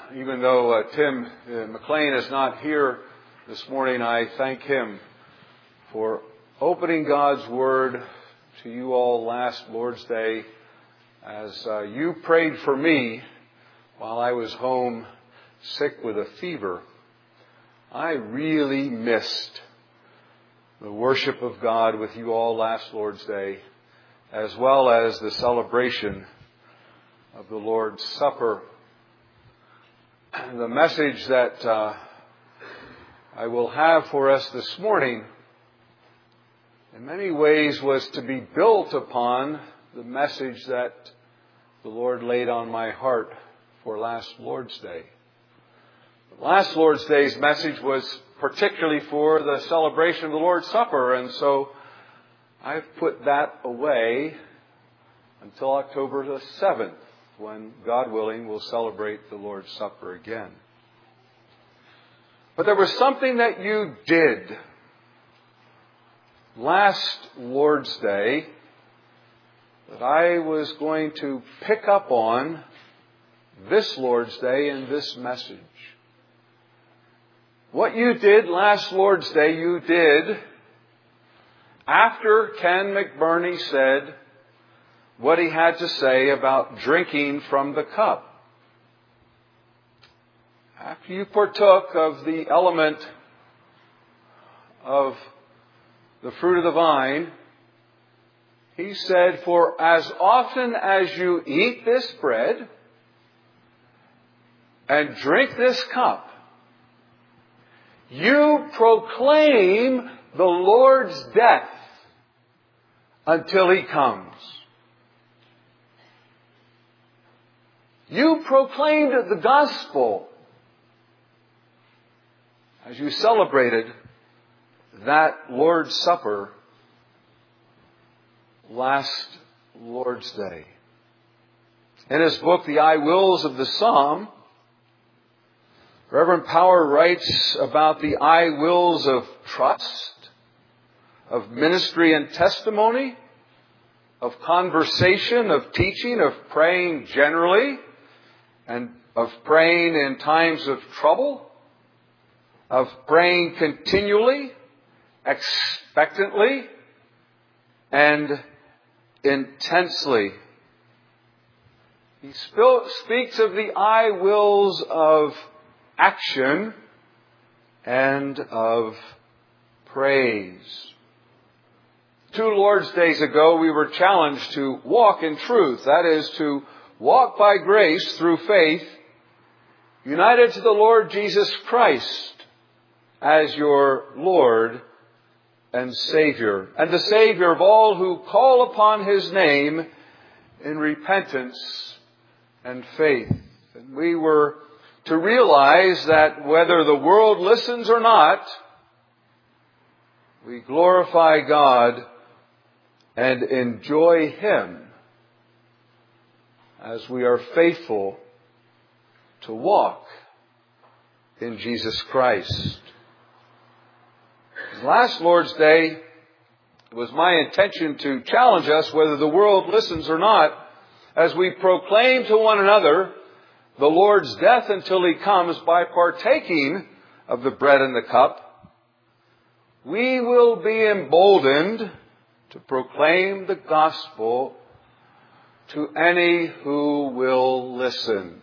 Even though Tim McLean is not here this morning, I thank him for opening God's Word to you all last Lord's Day as you prayed for me while I was home sick with a fever. I really missed the worship of God with you all last Lord's Day, as well as the celebration of the Lord's Supper. The message that I will have for us this morning in many ways was to be built upon the message that the Lord laid on my heart for last Lord's Day. Last Lord's Day's message was particularly for the celebration of the Lord's Supper, and so I've put that away until October the 7th, when, God willing, we'll celebrate the Lord's Supper again. But there was something that you did last Lord's Day that I was going to pick up on this Lord's Day in this message. What you did last Lord's Day, you did after Ken McBurney said what he had to say about drinking from the cup. After you partook of the element of the fruit of the vine, he said, "For as often as you eat this bread and drink this cup, you proclaim the Lord's death until He comes." You proclaimed the gospel as you celebrated that Lord's Supper last Lord's Day. In his book, The I Wills of the Psalm, Reverend Power writes about the I wills of trust, of ministry and testimony, of conversation, of teaching, of praying generally, and of praying in times of trouble, of praying continually, expectantly, and intensely. He speaks of the I wills of action and of praise. 2 Lord's Days ago, we were challenged to walk in truth. That is, to walk by grace through faith, united to the Lord Jesus Christ as your Lord and Savior, and the Savior of all who call upon His name in repentance and faith. And we were to realize that whether the world listens or not, we glorify God and enjoy Him as we are faithful to walk in Jesus Christ. Last Lord's Day, it was my intention to challenge us, whether the world listens or not, as we proclaim to one another the Lord's death until He comes by partaking of the bread and the cup. We will be emboldened to proclaim the gospel to any who will listen.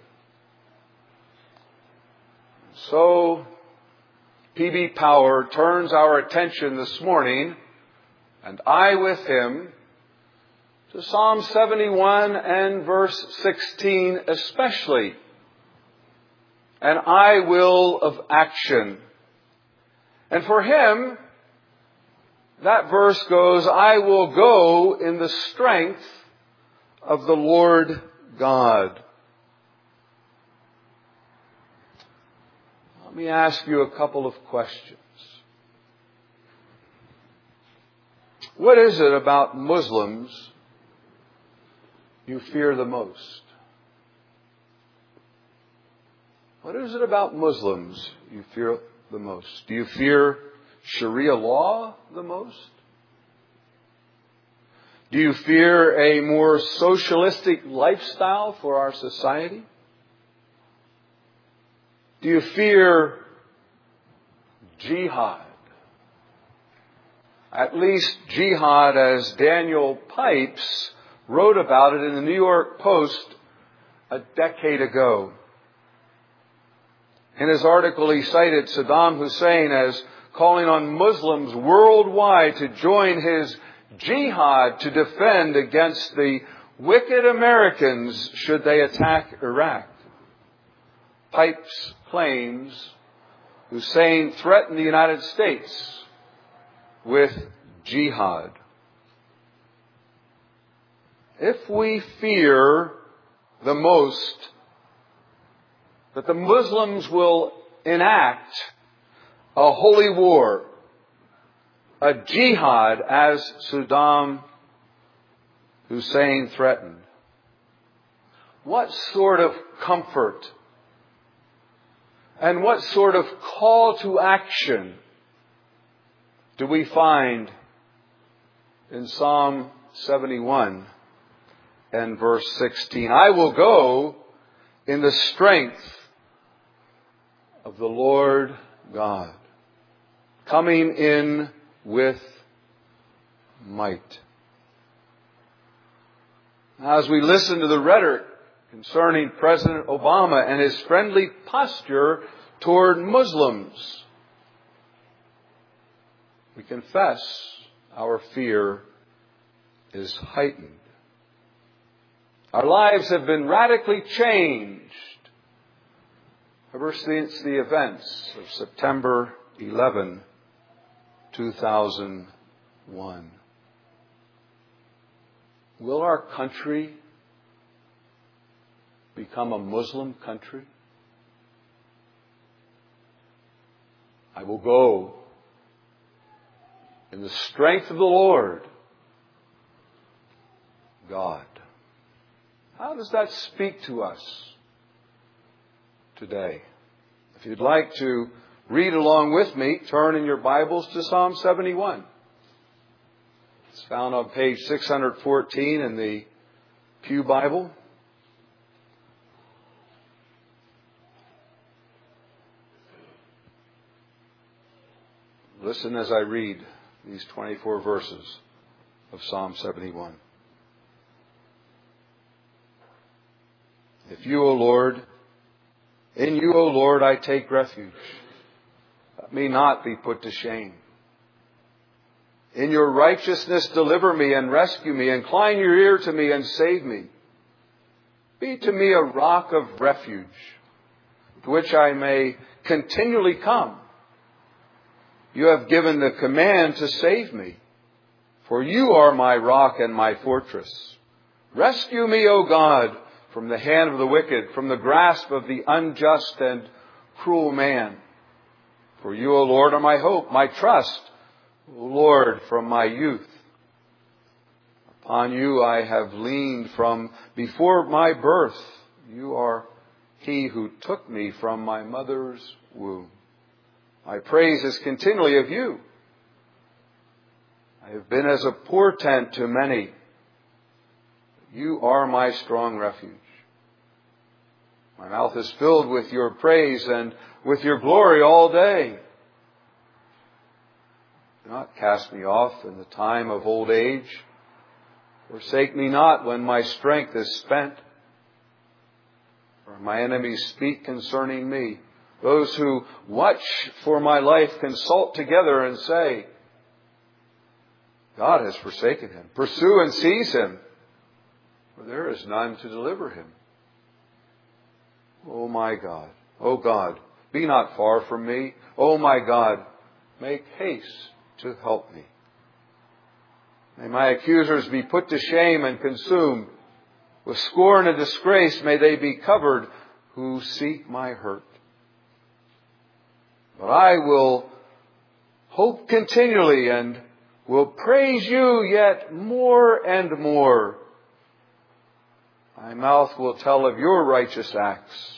So, P.B. Power turns our attention this morning, and I with him, to Psalm 71 and verse 16 especially. An I will of action. And for him, that verse goes, "I will go in the strength of the Lord God." Let me ask you a couple of questions. What is it about Muslims you fear the most? What is it about Muslims you fear the most? Do you fear Sharia law the most? Do you fear a more socialistic lifestyle for our society? Do you fear jihad? At least jihad as Daniel Pipes wrote about it in the New York Post a decade ago. In his article, he cited Saddam Hussein as calling on Muslims worldwide to join his jihad to defend against the wicked Americans should they attack Iraq. Pipes claims Hussein threatened the United States with jihad. If we fear the most that the Muslims will enact a holy war, a jihad as Saddam Hussein threatened, what sort of comfort and what sort of call to action do we find in Psalm 71 and verse 16? I will go in the strength of the Lord God, coming in with might. As we listen to the rhetoric concerning President Obama and his friendly posture toward Muslims, we confess our fear is heightened. Our lives have been radically changed ever since the events of September 11, 2001. Will our country become a Muslim country? I will go in the strength of the Lord God. How does that speak to us today? If you'd like to read along with me, turn in your Bibles to Psalm 71. It's found on page 614 in the Pew Bible. Listen as I read these 24 verses of Psalm 71. If you, O Lord, in you, O Lord, I take refuge. Let me not be put to shame. In your righteousness deliver me and rescue me. Incline your ear to me and save me. Be to me a rock of refuge, to which I may continually come. You have given the command to save me, for you are my rock and my fortress. Rescue me, O God, from the hand of the wicked, from the grasp of the unjust and cruel man. For you, O Lord, are my hope, my trust, O Lord, from my youth. Upon you I have leaned from before my birth. You are he who took me from my mother's womb. My praise is continually of you. I have been as a portent to many. You are my strong refuge. My mouth is filled with your praise and with your glory all day. Do not cast me off in the time of old age. Forsake me not when my strength is spent. For my enemies speak concerning me. Those who watch for my life consult together and say, God has forsaken him. Pursue and seize him, for there is none to deliver him. O my God, O God, be not far from me. O my God, make haste to help me. May my accusers be put to shame and consumed. With scorn and disgrace may they be covered who seek my hurt. But I will hope continually and will praise you yet more and more. My mouth will tell of your righteous acts,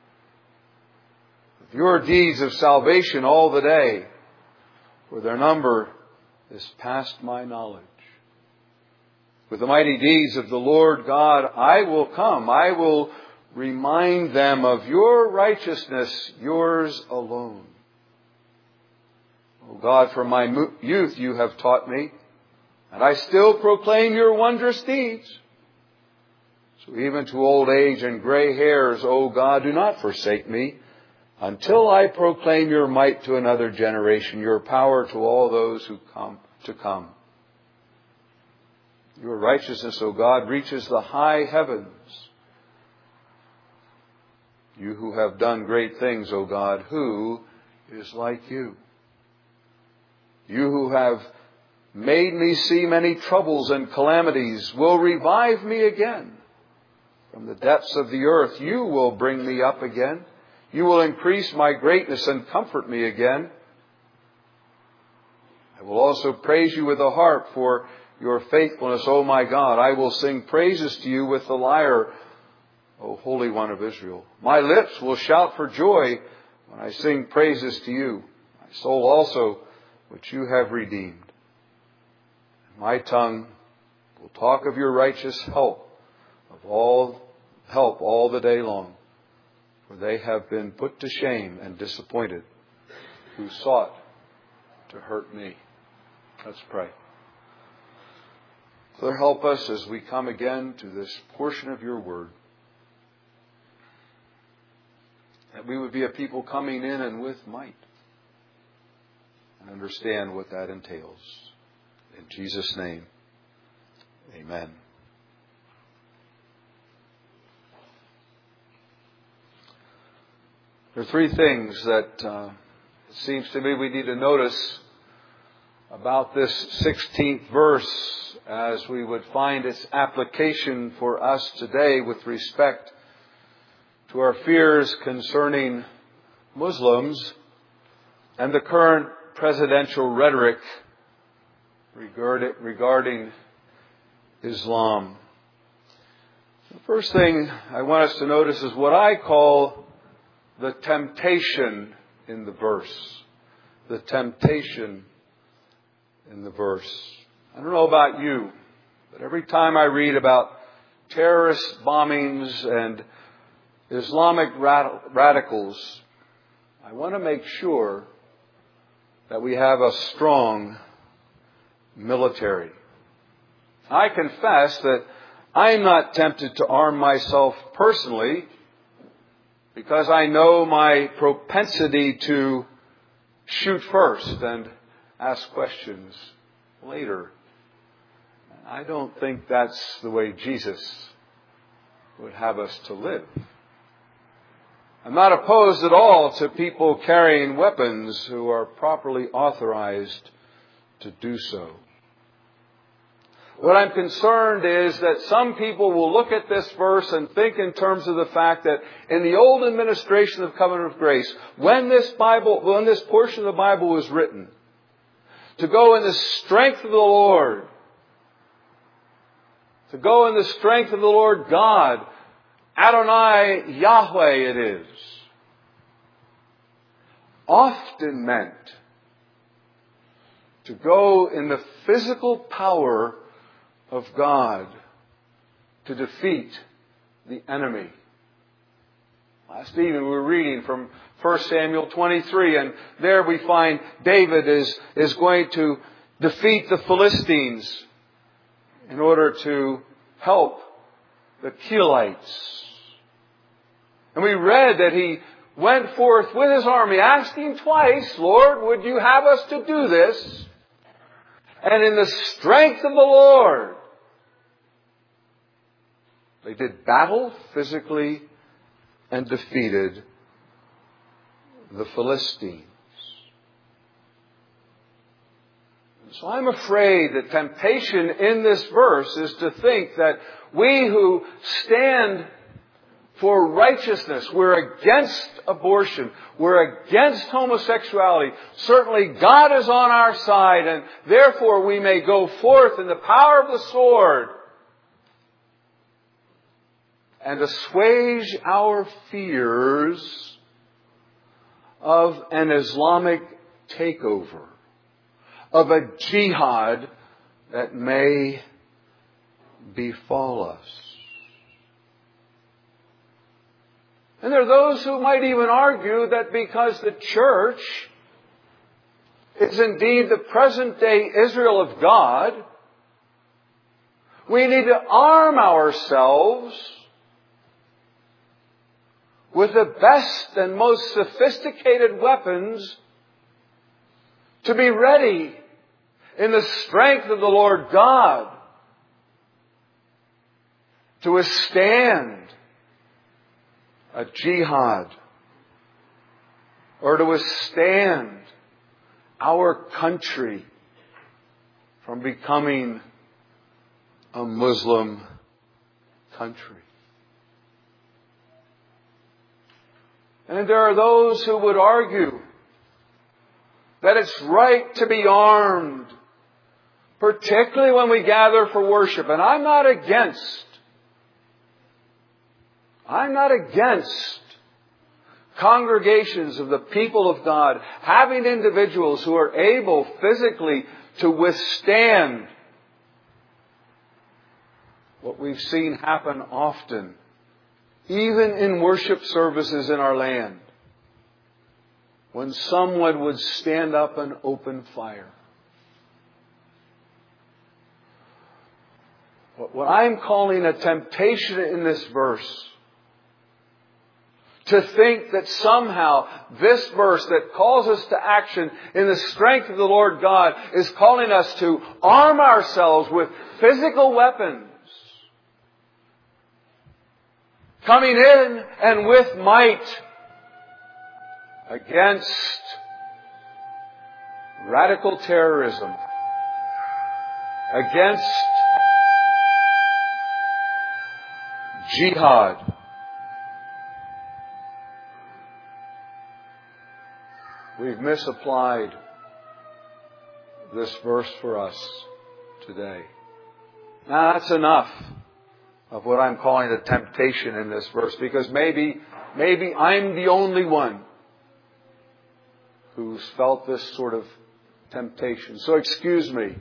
of your deeds of salvation all the day, for their number is past my knowledge. With the mighty deeds of the Lord God, I will come. I will Remind them of your righteousness, yours alone. O God, from my youth you have taught me, and I still proclaim your wondrous deeds. So even to old age and gray hairs, O God, do not forsake me, until I proclaim your might to another generation, your power to all those who come to come. Your righteousness, O God, reaches the high heavens. You who have done great things, O God, who is like you? You who have made me see many troubles and calamities will revive me again. From the depths of the earth you will bring me up again. You will increase my greatness and comfort me again. I will also praise you with the harp for your faithfulness, O my God. I will sing praises to you with the lyre, O Holy One of Israel. My lips will shout for joy when I sing praises to you. My soul also, which you have redeemed. And my tongue will talk of your righteous help all the day long. For they have been put to shame and disappointed who sought to hurt me. Let's pray. Father, help us as we come again to this portion of your word. That we would be a people coming in and with might. And understand what that entails. In Jesus' name, amen. There are three things that it seems to me we need to notice about this 16th verse as we would find its application for us today with respect to our fears concerning Muslims and the current presidential rhetoric regarding Islam. The first thing I want us to notice is what I call the temptation in the verse. The temptation in the verse. I don't know about you, but every time I read about terrorist bombings and Islamic radicals, I want to make sure that we have a strong military. I confess that I'm not tempted to arm myself personally because I know my propensity to shoot first and ask questions later. I don't think that's the way Jesus would have us to live. I'm not opposed at all to people carrying weapons who are properly authorized to do so. What I'm concerned is that some people will look at this verse and think in terms of the fact that in the old administration of Covenant of Grace, when this portion of the Bible was written, to go in the strength of the Lord, to go in the strength of the Lord God, Adonai Yahweh it is, often meant to go in the physical power of God to defeat the enemy. Last evening we were reading from 1 Samuel 23, and there we find David is going to defeat the Philistines in order to help the Keelites. And we read that he went forth with his army, asking twice, Lord, would you have us to do this? And in the strength of the Lord, they did battle physically and defeated the Philistines. So I'm afraid that temptation in this verse is to think that we who stand for righteousness, we're against abortion, we're against homosexuality. Certainly God is on our side, and therefore we may go forth in the power of the sword and assuage our fears of an Islamic takeover, of a jihad that may befall us. And there are those who might even argue that because the church is indeed the present-day Israel of God, we need to arm ourselves with the best and most sophisticated weapons to be ready in the strength of the Lord God to withstand a jihad or to withstand our country from becoming a Muslim country. And there are those who would argue that it's right to be armed, particularly when we gather for worship. And I'm not against congregations of the people of God having individuals who are able physically to withstand what we've seen happen often, even in worship services in our land, when someone would stand up and open fire. What I'm calling a temptation in this verse, to think that somehow this verse that calls us to action in the strength of the Lord God is calling us to arm ourselves with physical weapons, coming in and with might against radical terrorism, against jihad. We've misapplied this verse for us today. Now that's enough of what I'm calling a temptation in this verse, because maybe I'm the only one who's felt this sort of temptation. So excuse me.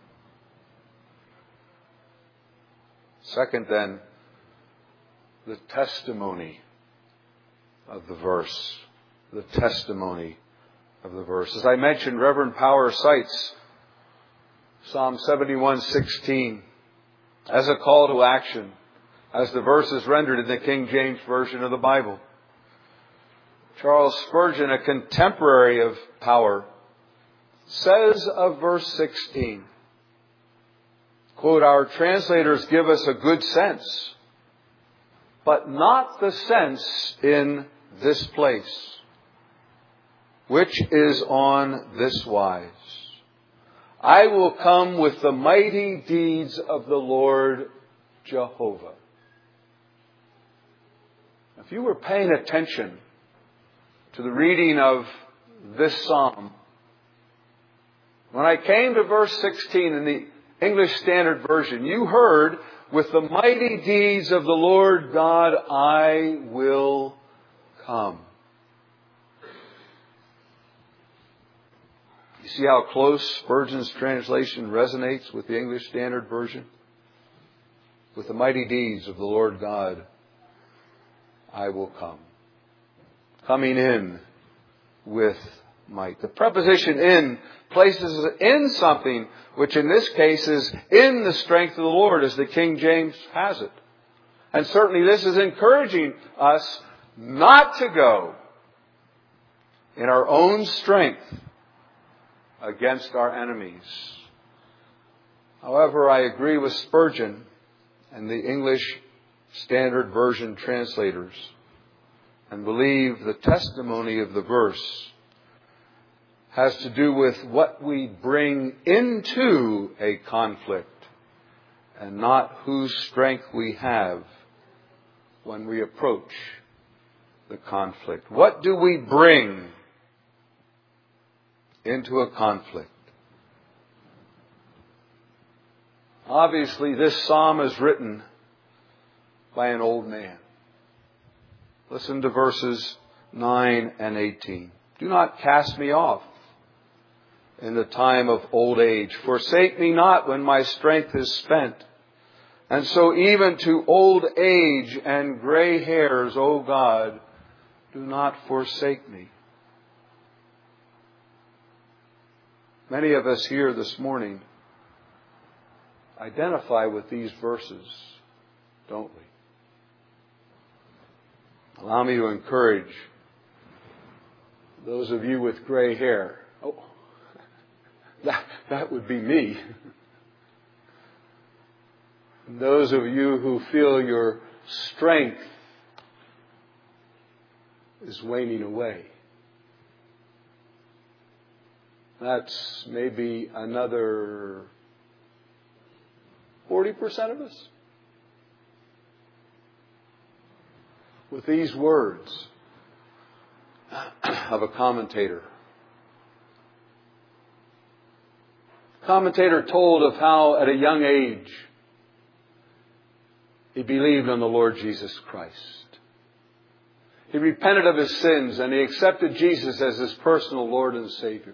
Second then, the testimony of the verse. The testimony of the verse. As I mentioned, Reverend Power cites Psalm 71:16 as a call to action, as the verse is rendered in the King James Version of the Bible. Charles Spurgeon, a contemporary of Power, says of verse 16, quote, "Our translators give us a good sense, but not the sense in this place, which is on this wise. I will come with the mighty deeds of the Lord Jehovah." If you were paying attention to the reading of this psalm, when I came to verse 16 in the English Standard Version, you heard, "With the mighty deeds of the Lord God, I will come." You see how close Spurgeon's translation resonates with the English Standard Version? "With the mighty deeds of the Lord God, I will come." Coming in with might. The preposition "in" places us in something which in this case is in the strength of the Lord, as the King James has it. And certainly this is encouraging us not to go in our own strength against our enemies. However, I agree with Spurgeon and the English Standard Version translators and believe the testimony of the verse has to do with what we bring into a conflict and not whose strength we have when we approach the conflict. What do we bring into a conflict? Obviously, this psalm is written by an old man. Listen to verses 9 and 18. "Do not cast me off in the time of old age. Forsake me not when my strength is spent. And so even to old age and gray hairs, O God, do not forsake me. Many of us here this morning identify with these verses, don't we? Allow me to encourage those of you with gray hair. Oh, that would be me. And those of you who feel your strength is waning away. That's maybe another 40% of us. With these words of a commentator. The commentator told of how at a young age he believed on the Lord Jesus Christ. He repented of his sins and he accepted Jesus as his personal Lord and Savior.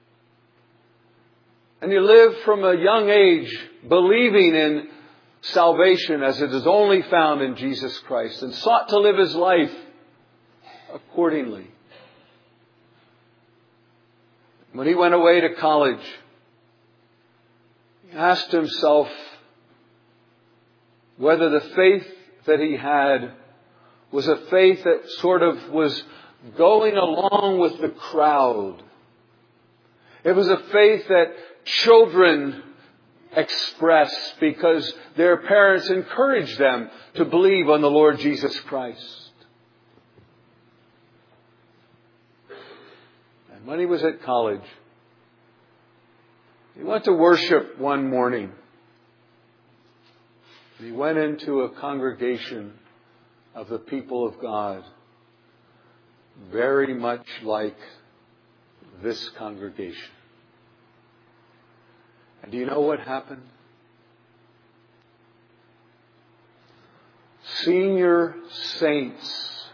And he lived from a young age believing in salvation as it is only found in Jesus Christ and sought to live his life accordingly. When he went away to college, he asked himself whether the faith that he had was a faith that sort of was going along with the crowd. It was a faith that children express because their parents encouraged them to believe on the Lord Jesus Christ. And when he was at college, he went to worship one morning. He went into a congregation of the people of God, very much like this congregation. And do you know what happened? Senior saints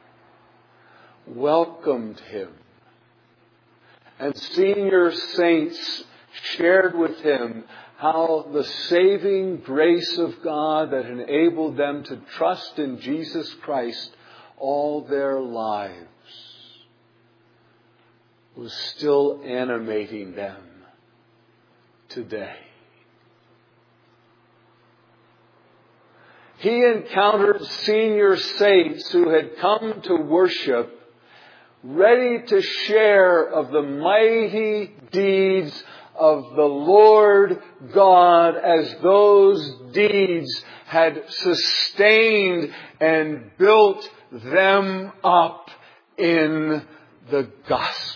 welcomed him. And senior saints shared with him how the saving grace of God that enabled them to trust in Jesus Christ all their lives was still animating them today. He encountered senior saints who had come to worship, ready to share of the mighty deeds of the Lord God as those deeds had sustained and built them up in the gospel.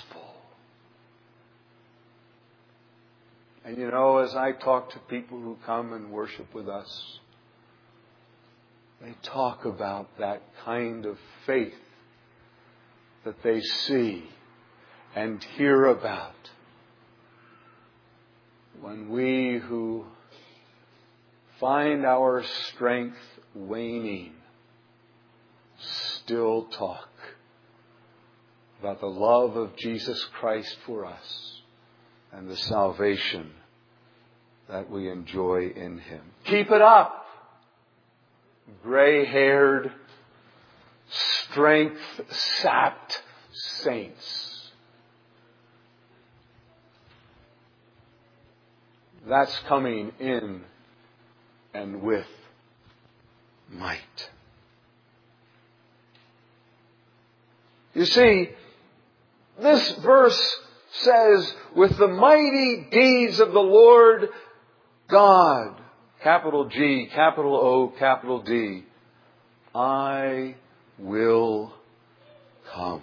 And you know, as I talk to people who come and worship with us, they talk about that kind of faith that they see and hear about when we who find our strength waning still talk about the love of Jesus Christ for us and the salvation that we enjoy in Him. Keep it up, gray-haired, strength-sapped saints. That's coming in and with might. You see, this verse says, with the mighty deeds of the Lord God, capital G, capital O, capital D, I will come.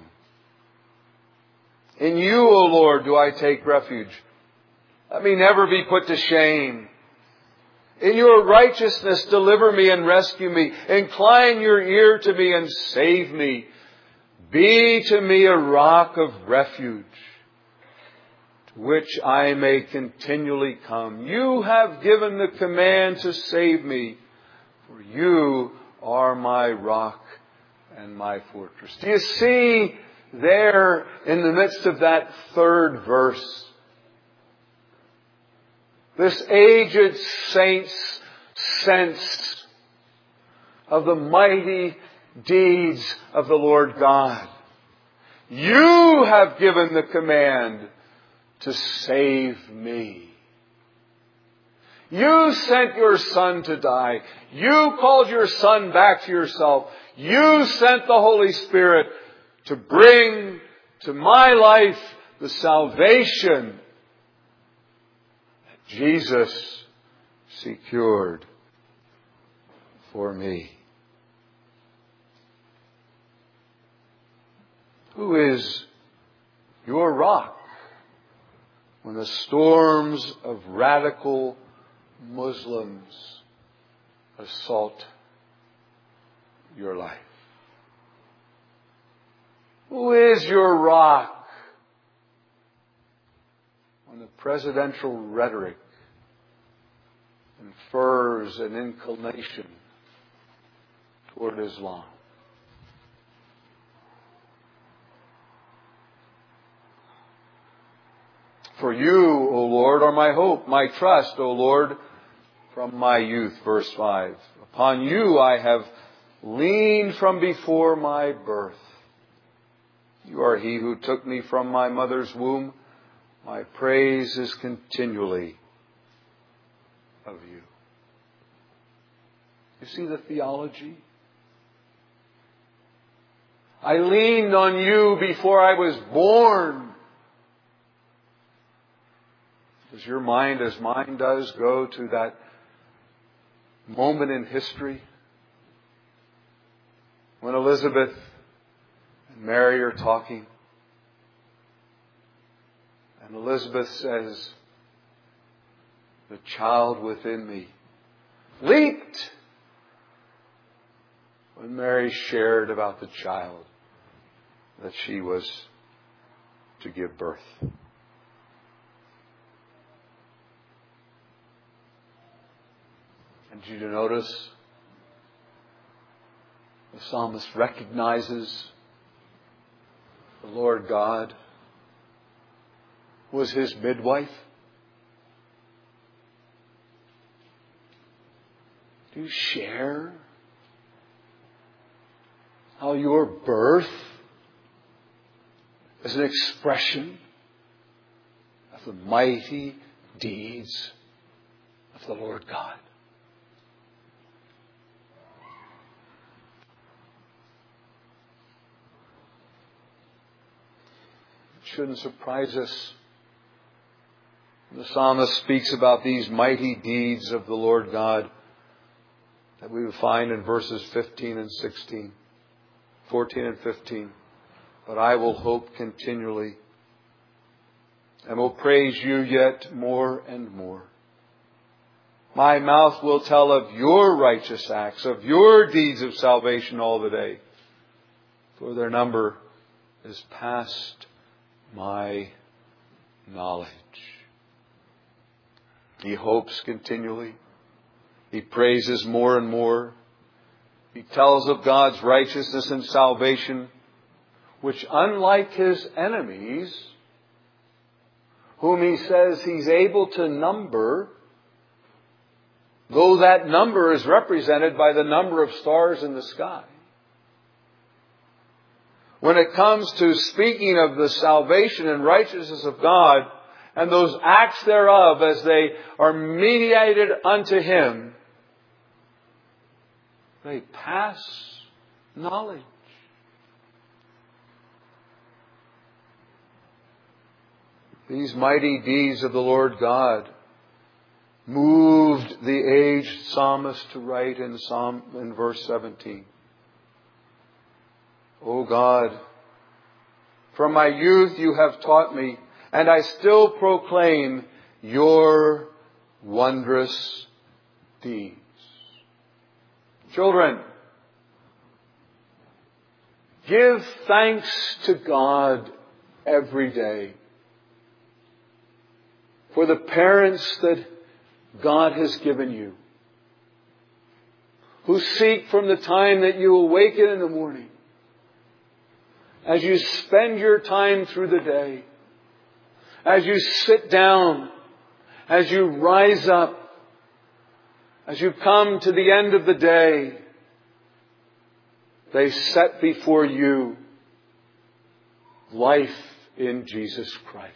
In you, O Lord, do I take refuge. Let me never be put to shame. In your righteousness, deliver me and rescue me. Incline your ear to me and save me. Be to me a rock of refuge, to which I may continually come. You have given the command to save me, for you are my rock and my fortress. Do you see there in the midst of that third verse, this aged saint's sense of the mighty deeds of the Lord God? You have given the command to save me. You sent your Son to die. You called your Son back to yourself. You sent the Holy Spirit to bring to my life the salvation that Jesus secured for me. Who is your rock when the storms of radical Muslims assault your life? Who is your rock when the presidential rhetoric infers an inclination toward Islam? For you, O Lord, are my hope, my trust, O Lord, from my youth. Verse 5. Upon you I have leaned from before my birth. You are He who took me from my mother's womb. My praise is continually of you. You see the theology? I leaned on you before I was born. Does your mind, as mine does, go to that moment in history when Elizabeth and Mary are talking? And Elizabeth says, the child within me leaped when Mary shared about the child that she was to give birth. And did you notice the psalmist recognizes the Lord God was his midwife? Do you share how your birth is an expression of the mighty deeds of the Lord God? It shouldn't surprise us. The psalmist speaks about these mighty deeds of the Lord God that we will find in verses 15 and 16, 14 and 15. But I will hope continually and will praise you yet more and more. My mouth will tell of your righteous acts, of your deeds of salvation all the day, for their number is past my knowledge. He hopes continually. He praises more and more. He tells of God's righteousness and salvation, which, unlike his enemies, whom he says he's able to number, though that number is represented by the number of stars in the sky, when it comes to speaking of the salvation and righteousness of God and those acts thereof as they are mediated unto him, they pass knowledge. These mighty deeds of the Lord God moved the aged psalmist to write in verse 17. O God, from my youth you have taught me, and I still proclaim your wondrous deeds. Children, give thanks to God every day for the parents that God has given you, who seek from the time that you awaken in the morning, as you spend your time through the day, as you sit down, as you rise up, as you come to the end of the day, they set before you life in Jesus Christ.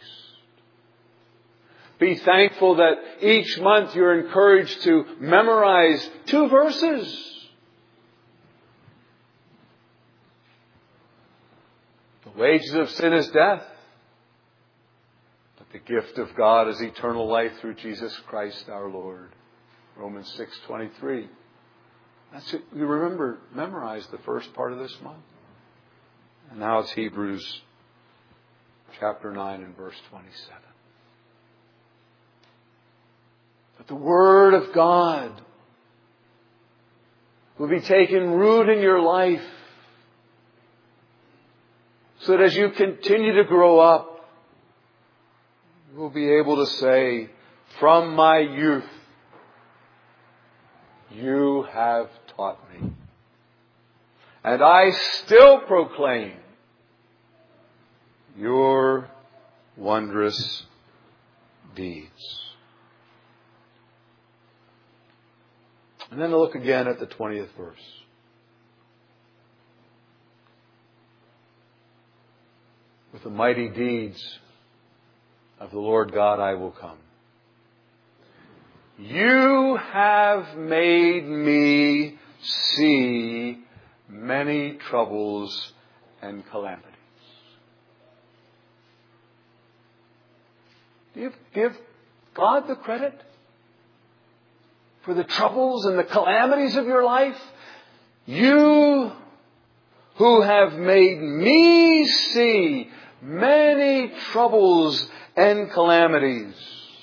Be thankful that each month you're encouraged to memorize 2 verses. The wages of sin is death, but the gift of God is eternal life through Jesus Christ our Lord. Romans 6:23. That's it. You remember, memorize the first part of this month. And now it's Hebrews chapter 9 and verse 27. But the Word of God will be taken root in your life, so that as you continue to grow up, you will be able to say, from my youth, you have taught me. And I still proclaim your wondrous deeds. And then look again at the 20th verse. With the mighty deeds of the Lord God I will come. You have made me see many troubles and calamities. Do you give God the credit for the troubles and the calamities of your life? You who have made me see many troubles and calamities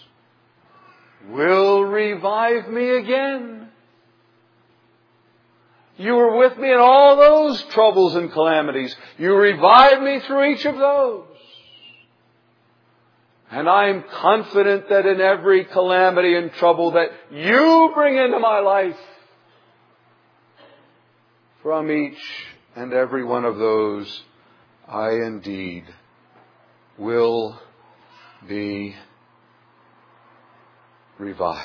will revive me again. You were with me in all those troubles and calamities. You revived me through each of those. And I'm confident that in every calamity and trouble that you bring into my life, from each and every one of those, I indeed will be revived.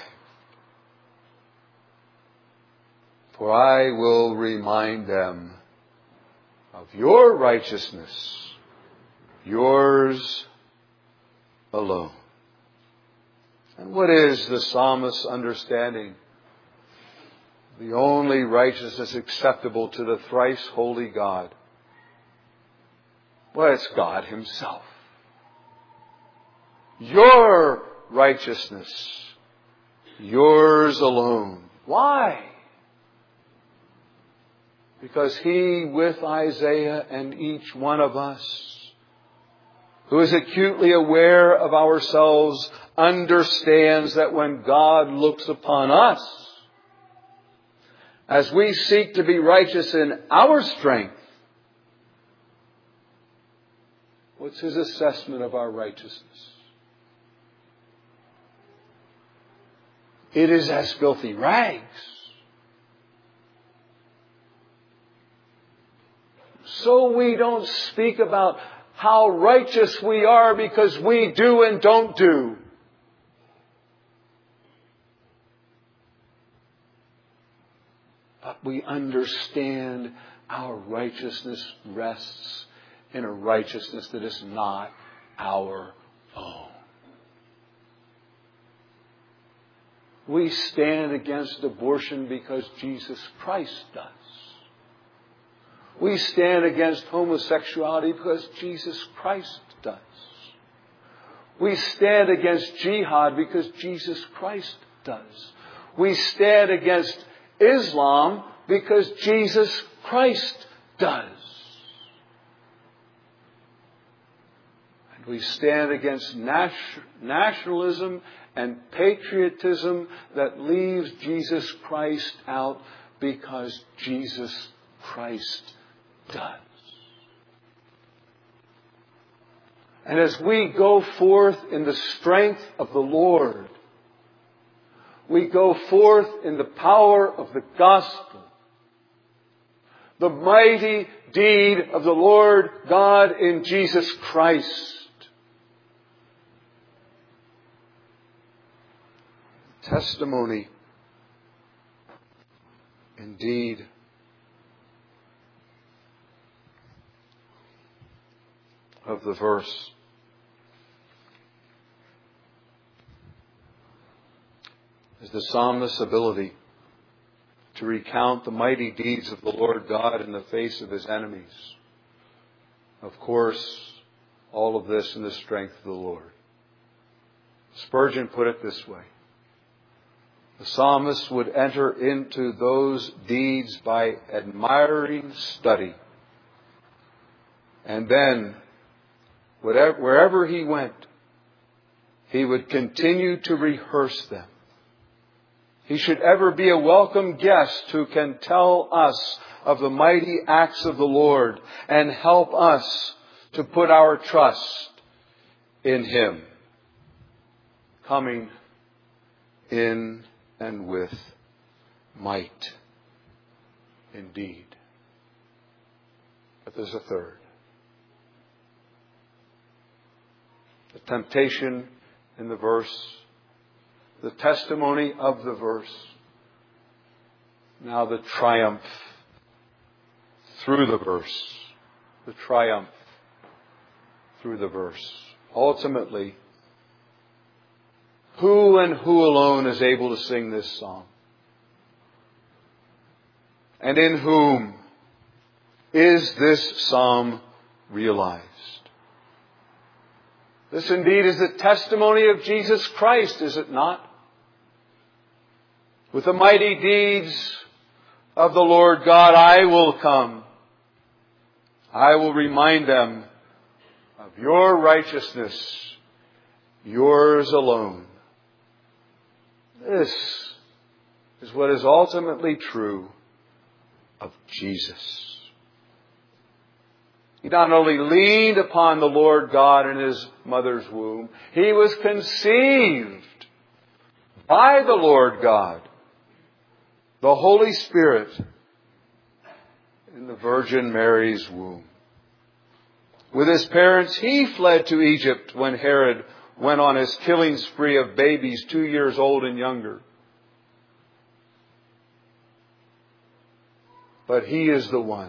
For I will remind them of your righteousness, yours alone. And what is the psalmist's understanding? The only righteousness acceptable to the thrice holy God. Well, it's God Himself. Your righteousness, yours alone. Why? Because He, with Isaiah and each one of us, who is acutely aware of ourselves, understands that when God looks upon us, as we seek to be righteous in our strength, what's His assessment of our righteousness? It is as filthy rags. So we don't speak about how righteous we are because we do and don't do. But we understand our righteousness rests in a righteousness that is not our own. We stand against abortion because Jesus Christ does. We stand against homosexuality because Jesus Christ does. We stand against jihad because Jesus Christ does. We stand against Islam because Jesus Christ does. And we stand against nationalism and patriotism that leaves Jesus Christ out because Jesus Christ does. And as we go forth in the strength of the Lord, we go forth in the power of the gospel, the mighty deed of the Lord God in Jesus Christ. Testimony, indeed, of the verse. Is the psalmist's ability to recount the mighty deeds of the Lord God in the face of His enemies. Of course, all of this in the strength of the Lord. Spurgeon put it this way: the psalmist would enter into those deeds by admiring study. And then, wherever he went, he would continue to rehearse them. He should ever be a welcome guest who can tell us of the mighty acts of the Lord and help us to put our trust in Him, coming in and with might indeed. But there's a third. The temptation in the verse, the testimony of the verse, now the triumph through the verse. The triumph through the verse. Ultimately, who and who alone is able to sing this song? And in whom is this psalm realized? This indeed is the testimony of Jesus Christ, is it not? With the mighty deeds of the Lord God, I will come. I will remind them of your righteousness, yours alone. This is what is ultimately true of Jesus. He not only leaned upon the Lord God in His mother's womb, He was conceived by the Lord God, the Holy Spirit, in the Virgin Mary's womb. With His parents, He fled to Egypt when Herod went on his killing spree of babies 2 years old and younger. But He is the one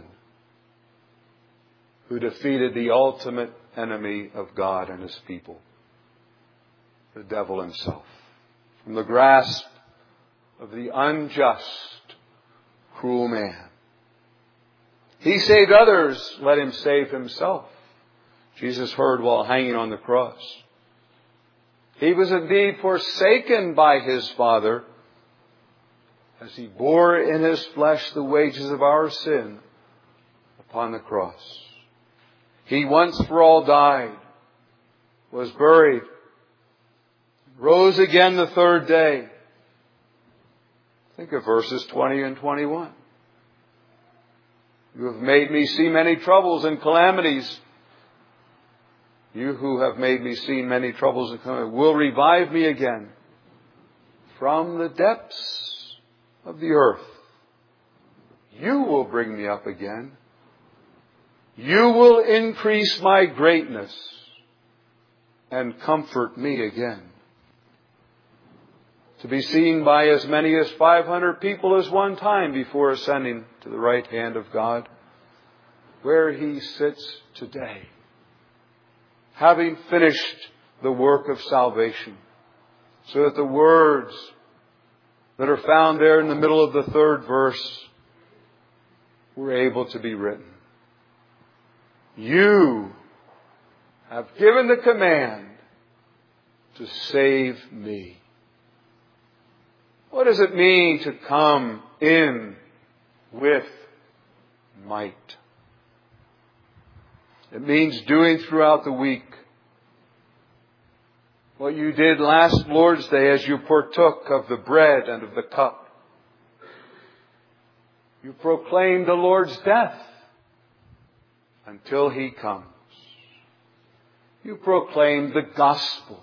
who defeated the ultimate enemy of God and His people, the devil himself, from the grasp of the unjust, cruel man. He saved others, let Him save Himself. Jesus heard while hanging on the cross. He was indeed forsaken by His Father as He bore in His flesh the wages of our sin upon the cross. He once for all died, was buried, rose again the third day. Think of verses 20 and 21. You have made me see many troubles and calamities. You who have made me see many troubles and calamities will revive me again from the depths of the earth. You will bring me up again. You will increase my greatness and comfort me again. To be seen by as many as 500 people as one time before ascending to the right hand of God, where He sits today, having finished the work of salvation, so that the words that are found there in the middle of the third verse were able to be written. You have given the command to save me. What does it mean to come in with might? It means doing throughout the week what you did last Lord's Day as you partook of the bread and of the cup. You proclaimed the Lord's death until He comes. You proclaimed the gospel.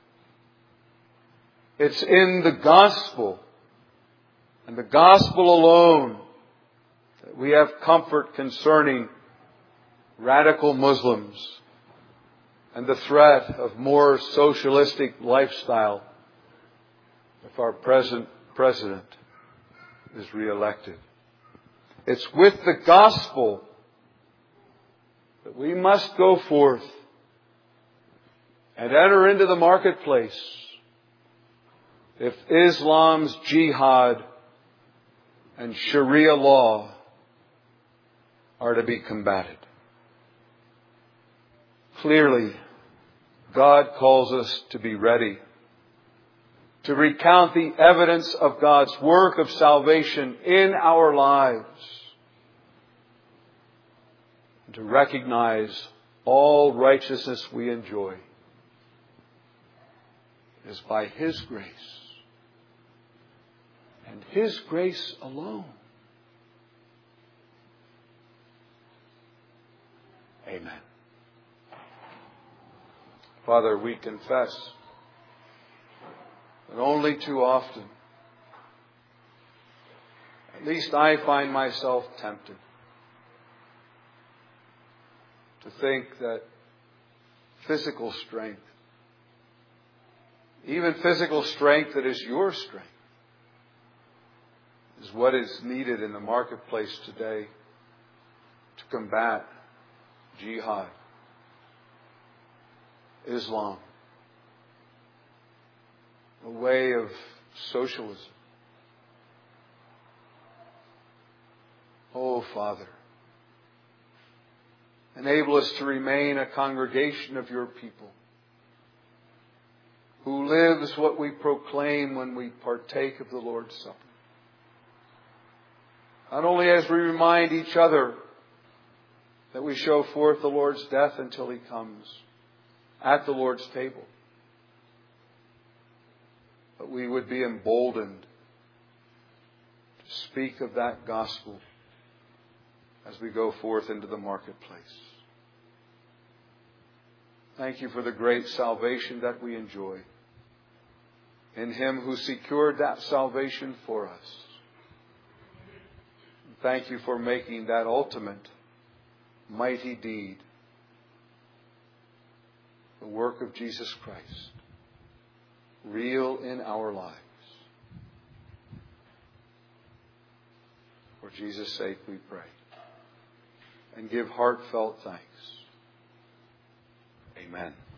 It's in the gospel and the gospel alone that we have comfort concerning radical Muslims and the threat of more socialistic lifestyle if our present president is reelected. It's with the gospel that we must go forth and enter into the marketplace if Islam's jihad and Sharia law are to be combated. Clearly, God calls us to be ready to recount the evidence of God's work of salvation in our lives, and to recognize all righteousness we enjoy is by His grace, and His grace alone. Amen. Father, we confess that only too often, at least I find myself tempted to think that physical strength, even physical strength that is your strength, is what is needed in the marketplace today to combat jihad, Islam, a way of socialism. Oh, Father, enable us to remain a congregation of your people who lives what we proclaim when we partake of the Lord's Supper. Not only as we remind each other that we show forth the Lord's death until He comes at the Lord's table, but we would be emboldened to speak of that gospel as we go forth into the marketplace. Thank you for the great salvation that we enjoy in Him who secured that salvation for us. Thank you for making that ultimate, mighty deed the work of Jesus Christ real in our lives. For Jesus' sake we pray. And give heartfelt thanks. Amen.